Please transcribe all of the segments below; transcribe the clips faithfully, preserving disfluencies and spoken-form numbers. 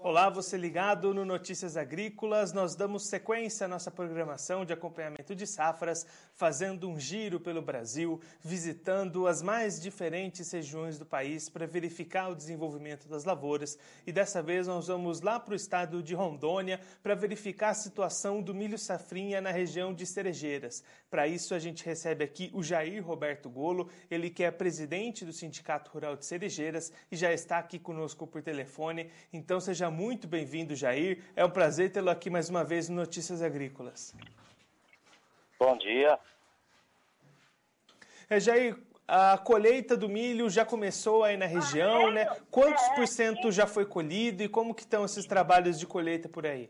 Olá, você ligado no Notícias Agrícolas. Nós damos sequência à nossa programação de acompanhamento de safras, fazendo um giro pelo Brasil, visitando as mais diferentes regiões do país para verificar o desenvolvimento das lavouras. E dessa vez nós vamos lá para o estado de Rondônia para verificar a situação do milho safrinha na região de Cerejeiras. Para isso a gente recebe aqui o Jair Roberto Golo, ele que é presidente do Sindicato Rural de Cerejeiras e já está aqui conosco por telefone. Então seja muito bem-vindo, Jair. É um prazer tê-lo aqui mais uma vez no Notícias Agrícolas. Bom dia. É, Jair, a colheita do milho já começou aí na região, né? Quantos por cento já foi colhido e como que estão esses trabalhos de colheita por aí?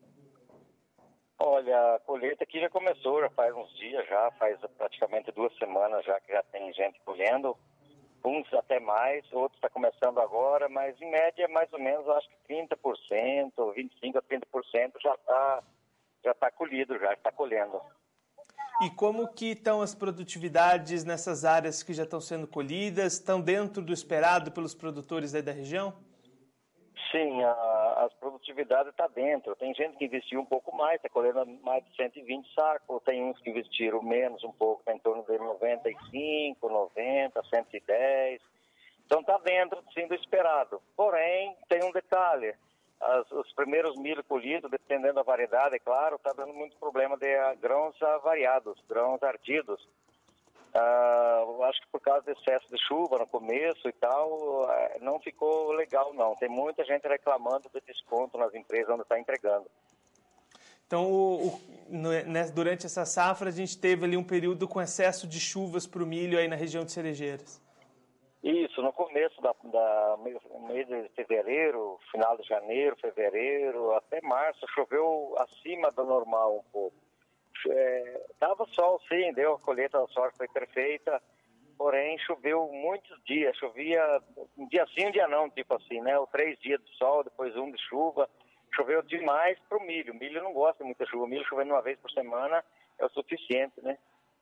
Olha, a colheita aqui já começou, já faz uns dias já, faz praticamente duas semanas já que já tem gente colhendo. Uns até mais, outros está começando agora, mas em média mais ou menos, acho que trinta por cento, vinte e cinco por cento a trinta por cento já está já tá colhido, já está colhendo. E como que estão as produtividades nessas áreas que já estão sendo colhidas? Estão dentro do esperado pelos produtores aí da região? Sim, a, as produtividades estão tá dentro. Tem gente que investiu um pouco mais, está colhendo mais de cento e vinte sacos, tem uns que investiram menos um pouco, tá em torno de noventa e cinco, noventa, cento e dez. Então está dentro, sim, do esperado. Porém, tem um detalhe. As, os primeiros milho colhidos, dependendo da variedade, é claro, está dando muito problema de uh, grãos avariados, grãos ardidos. Uh, acho que por causa do excesso de chuva no começo e tal, uh, não ficou legal não. Tem muita gente reclamando de desconto nas empresas onde está entregando. Então, o, o, no, né, durante essa safra, a gente teve ali um período com excesso de chuvas para o milho aí na região de Cerejeiras. Isso, no começo da, da mês de fevereiro, final de janeiro, fevereiro, até março, choveu acima do normal um pouco. É, dava sol, sim, deu a colheita da soja, foi perfeita, porém choveu muitos dias, chovia um dia sim, um dia não, tipo assim, né? Ou três dias de sol, depois um de chuva, choveu demais para o milho. O milho não gosta muito de chuva, o milho chovendo uma vez por semana é o suficiente, né?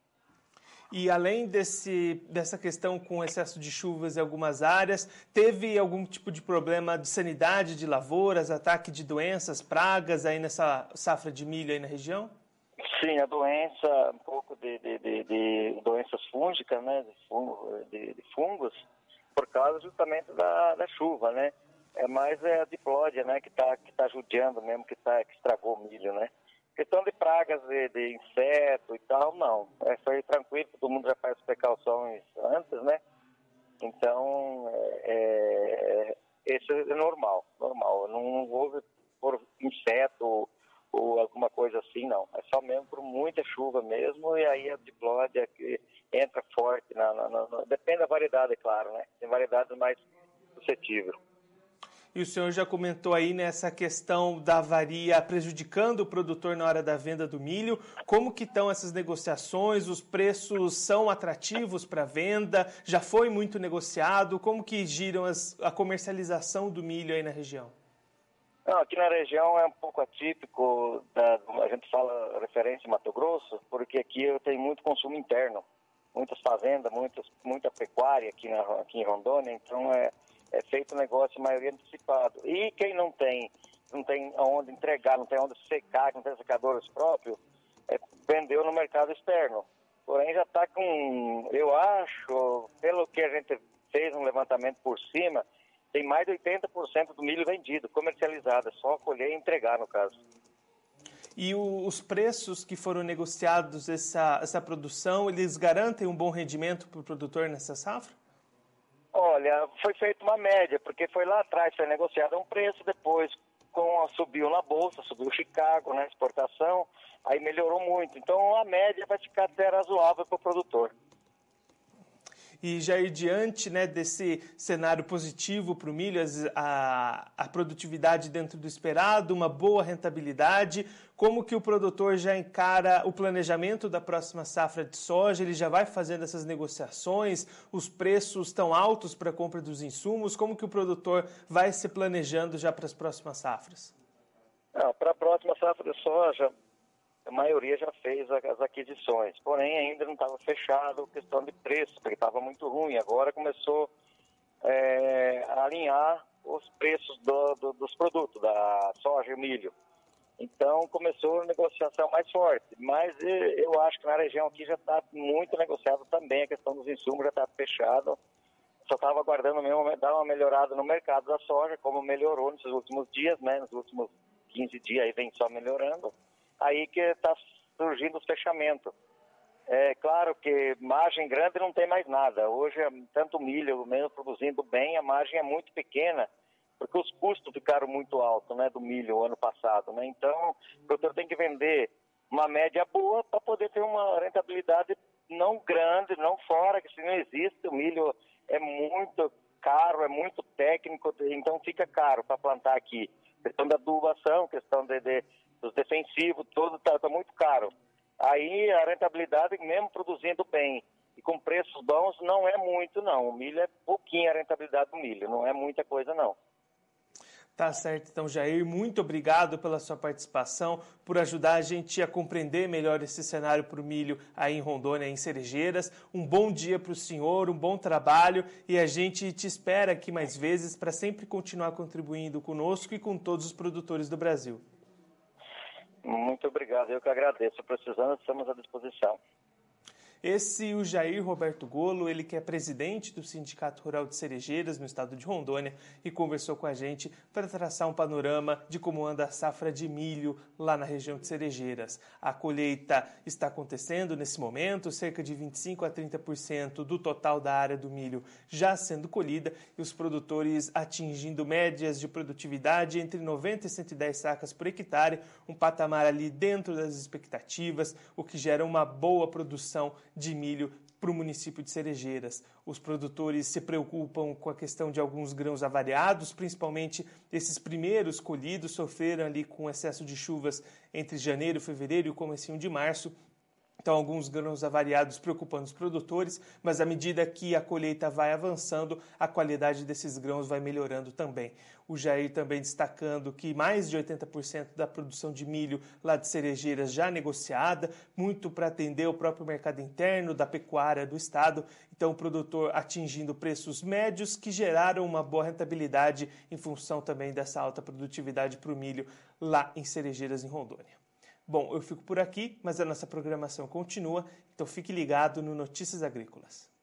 E além desse, dessa questão com excesso de chuvas em algumas áreas, teve algum tipo de problema de sanidade de lavouras, ataque de doenças, pragas aí nessa safra de milho aí na região? Sim, a doença, um pouco de, de, de, de doenças fúngicas, né, de, fungo, de, de fungos, por causa justamente da, da chuva, né. É mais é a diplódia, né, que está que tá judiando mesmo, que, tá, que estragou o milho, né. Questão de pragas de, de inseto e tal, não. É, foi tranquilo, todo mundo já faz precauções antes, né. Então, é, é, isso é normal, normal. Não, não houve por inseto ou alguma coisa assim, não. É só mesmo por muita chuva mesmo, e aí a diplódia que entra forte, na, na, na, depende da variedade, é claro, né? Tem variedades mais suscetíveis. E o senhor já comentou aí nessa questão da avaria prejudicando o produtor na hora da venda do milho. Como que estão essas negociações? Os preços são atrativos para venda? Já foi muito negociado? Como que giram as, a comercialização do milho aí na região? Não, aqui na região é um pouco atípico, da, a gente fala referência em Mato Grosso, porque aqui eu tenho muito consumo interno, muitas fazendas, muitas, muita pecuária aqui, na, aqui em Rondônia, então é, é feito negócio maioria antecipado. E quem não tem, não tem onde entregar, não tem onde secar, não tem secadores próprios, é, vendeu no mercado externo. Porém já está com, eu acho, pelo que a gente fez um levantamento por cima, tem mais de oitenta por cento do milho vendido, comercializado, é só colher e entregar, no caso. E o, os preços que foram negociados, essa, essa produção, eles garantem um bom rendimento para o produtor nessa safra? Olha, foi feita uma média, porque foi lá atrás, foi negociado um preço, depois com, subiu na bolsa, subiu Chicago, na exportação, aí melhorou muito. Então a média vai ficar até razoável para o produtor. E já ir diante, né, desse cenário positivo para o milho, a, a produtividade dentro do esperado, uma boa rentabilidade, como que o produtor já encara o planejamento da próxima safra de soja? Ele já vai fazendo essas negociações, os preços estão altos para a compra dos insumos, como que o produtor vai se planejando já para as próximas safras? Para a próxima safra de soja, a maioria já fez as aquisições, porém ainda não estava fechado questão de preço, porque estava muito ruim. Agora começou é, a alinhar os preços do, do, dos produtos, da soja e milho. Então começou a negociação mais forte, mas eu acho que na região aqui já está muito negociado também, a questão dos insumos já está fechado. Só estava aguardando mesmo dar uma melhorada no mercado da soja, como melhorou nesses últimos dias, né? Nos últimos quinze dias aí vem só melhorando. Aí que está surgindo os fechamentos. É claro que margem grande não tem mais nada. Hoje, tanto milho, mesmo produzindo bem, a margem é muito pequena, porque os custos ficaram muito altos, né, do milho o ano passado, né? Então, o produtor tem que vender uma média boa para poder ter uma rentabilidade não grande, não fora, que se não existe, o milho é muito caro, é muito técnico, então fica caro para plantar aqui. Questão da adubação, questão de, de, dos defensivos, tudo está tá muito caro. Aí a rentabilidade, mesmo produzindo bem e com preços bons, não é muito não. O milho é pouquinho a rentabilidade do milho, não é muita coisa não. Tá certo, então, Jair, muito obrigado pela sua participação, por ajudar a gente a compreender melhor esse cenário para o milho aí em Rondônia, em Cerejeiras. Um bom dia para o senhor, um bom trabalho, e a gente te espera aqui mais vezes para sempre continuar contribuindo conosco e com todos os produtores do Brasil. Muito obrigado, eu que agradeço. Precisando, estamos à disposição. Esse o Jair Roberto Golo, ele que é presidente do Sindicato Rural de Cerejeiras no estado de Rondônia e conversou com a gente para traçar um panorama de como anda a safra de milho lá na região de Cerejeiras. A colheita está acontecendo nesse momento, cerca de vinte e cinco a trinta por cento do total da área do milho já sendo colhida e os produtores atingindo médias de produtividade entre noventa e cento e dez sacas por hectare, um patamar ali dentro das expectativas, o que gera uma boa produção de milho para o município de Cerejeiras. Os produtores se preocupam com a questão de alguns grãos avariados, principalmente esses primeiros colhidos sofreram ali com excesso de chuvas entre janeiro, fevereiro e o comecinho de março. Então, alguns grãos avariados preocupando os produtores, mas à medida que a colheita vai avançando, a qualidade desses grãos vai melhorando também. O Jair também destacando que mais de oitenta por cento da produção de milho lá de Cerejeiras já negociada, muito para atender o próprio mercado interno da pecuária do estado. Então, o produtor atingindo preços médios que geraram uma boa rentabilidade em função também dessa alta produtividade para o milho lá em Cerejeiras, em Rondônia. Bom, eu fico por aqui, mas a nossa programação continua, então fique ligado no Notícias Agrícolas.